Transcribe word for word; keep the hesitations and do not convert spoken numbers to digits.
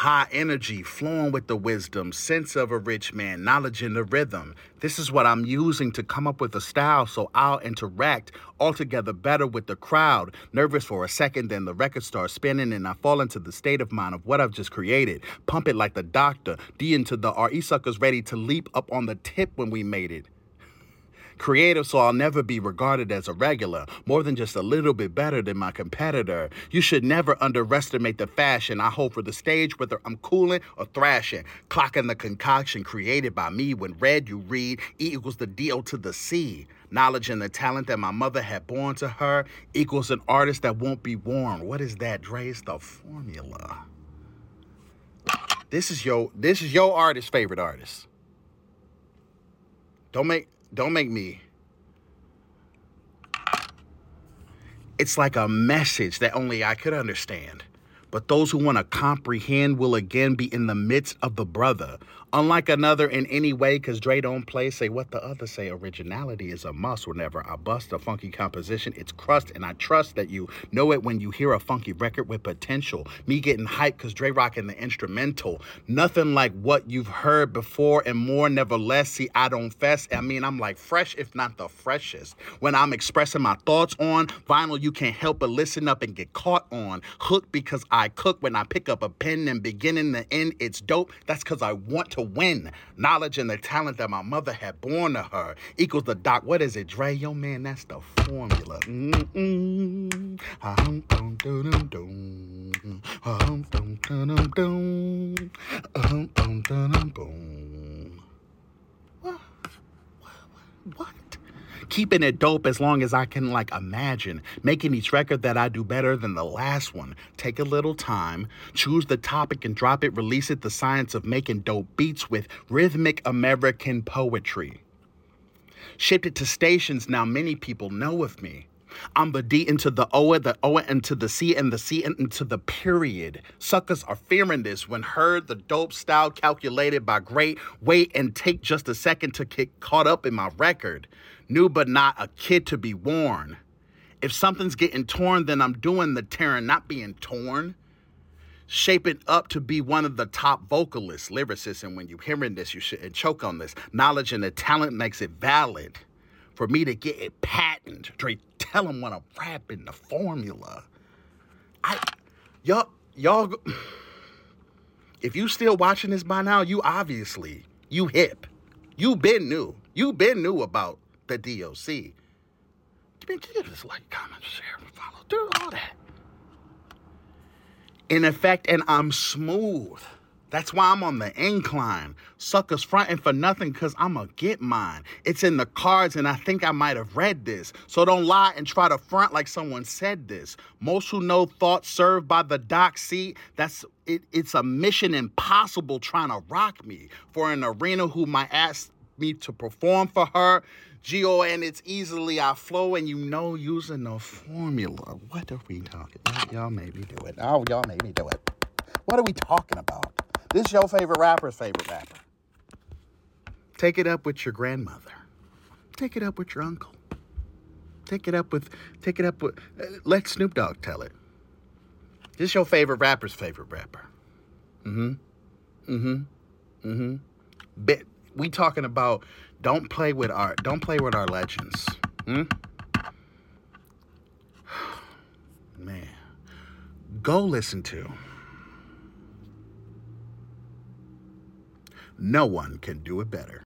High energy, flowing with the wisdom, sense of a rich man, knowledge in the rhythm. This is what I'm using to come up with a style so I'll interact altogether better with the crowd. Nervous for a second, then the record starts spinning and I fall into the state of mind of what I've just created. Pump it like the doctor, D into the R. E suckers ready to leap up on the tip when we made it. Creative, so I'll never be regarded as a regular, more than just a little bit better than my competitor. You should never underestimate the fashion I hold for the stage, whether I'm cooling or thrashing. Clocking the concoction created by me. When read, you read, E equals the D O to the C. Knowledge and the talent that my mother had born to her equals an artist that won't be worn. What is that, Dre? It's the formula. This is your, this is your artist's favorite artist. Don't make... Don't make me. It's like a message that only I could understand. But those who want to comprehend will again be in the midst of the brother. Unlike another in any way, because Dre don't play, say what the other say. Originality is a must. Whenever I bust a funky composition, it's crust, and I trust that you know it when you hear a funky record with potential. Me getting hyped because Dre rocking the instrumental. Nothing like what you've heard before and more, nevertheless. See, I don't fess. I mean, I'm like fresh, if not the freshest. When I'm expressing my thoughts on vinyl, you can't help but listen up and get caught on. Hooked because I cook when I pick up a pen and beginning to end, it's dope. That's because I want to win. Knowledge and the talent that my mother had born to her equals the doc. What is it, Dre? Yo, man, that's the formula. Mm-mm. Hum, dum, dum, dum, dum. Hum, dum, dum, dum, dum. Hum, dum, dum, dum, dum. What? What? What? Keeping it dope as long as I can, like, imagine. Making each record that I do better than the last one. Take a little time. Choose the topic and drop it. Release it. The science of making dope beats with rhythmic American poetry. Shipped it to stations now many people know of me. I'm the D into the O, the O into the C, and the C into the period. Suckers are fearing this when heard the dope style calculated by great. Wait and take just a second to get caught up in my record. New but not a kid to be worn. If something's getting torn, then I'm doing the tearing, not being torn. Shape it up to be one of the top vocalists, lyricists, and when you're hearing this, you shouldn't choke on this. Knowledge and the talent makes it valid. For me to get it patent, Dre, tell them what I'm rapping, the formula. I, y'all, y'all, if you still watching this by now, you obviously, you hip. You been new. You been new about the D O C. Give us like, comment, share, follow, do all that. In effect, and I'm smooth. That's why I'm on the incline. Suckers fronting for nothing because I'm going to get mine. It's in the cards and I think I might have read this. So don't lie and try to front like someone said this. Most who know thoughts served by the doc seat, that's it, it's a mission impossible trying to rock me. For an arena who might ask me to perform for her, G O N, it's easily I flow and you know using the formula. What are we talking about? Y'all made me do it. Oh, y'all made me do it. What are we talking about? This your favorite rapper's favorite rapper. Take it up with your grandmother. Take it up with your uncle. Take it up with, take it up with, uh, let Snoop Dogg tell it. This your favorite rapper's favorite rapper. Mm-hmm. Mm-hmm. Mm-hmm. Bit, we talking about don't play with our, don't play with our legends. Hmm? Man. Go listen to No One Can Do It Better.